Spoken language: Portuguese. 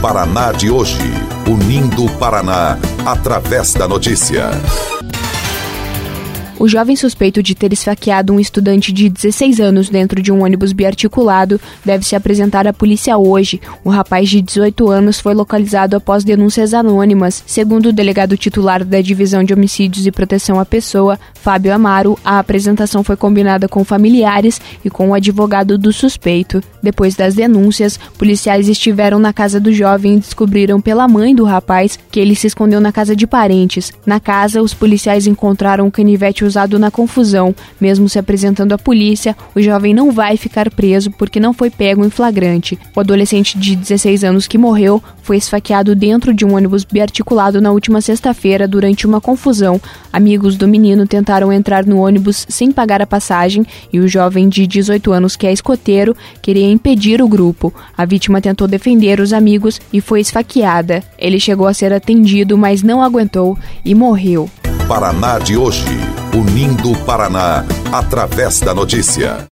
Paraná de hoje, unindo o Paraná através da notícia. O jovem suspeito de ter esfaqueado um estudante de 16 anos dentro de um ônibus biarticulado deve se apresentar à polícia hoje. O rapaz de 18 anos foi localizado após denúncias anônimas. Segundo o delegado titular da Divisão de Homicídios e Proteção à Pessoa, Fábio Amaro, a apresentação foi combinada com familiares e com o advogado do suspeito. Depois das denúncias, policiais estiveram na casa do jovem e descobriram pela mãe do rapaz que ele se escondeu na casa de parentes. Na casa, os policiais encontraram um canivete usado na confusão. Mesmo se apresentando à polícia, o jovem não vai ficar preso porque não foi pego em flagrante. O adolescente de 16 anos que morreu foi esfaqueado dentro de um ônibus biarticulado na última sexta-feira durante uma confusão. Amigos do menino tentaram entrar no ônibus sem pagar a passagem e o jovem de 18 anos, que é escoteiro, queria impedir o grupo. A vítima tentou defender os amigos e foi esfaqueada. Ele chegou a ser atendido, mas não aguentou e morreu. Paraná de hoje, unindo o Paraná através da notícia.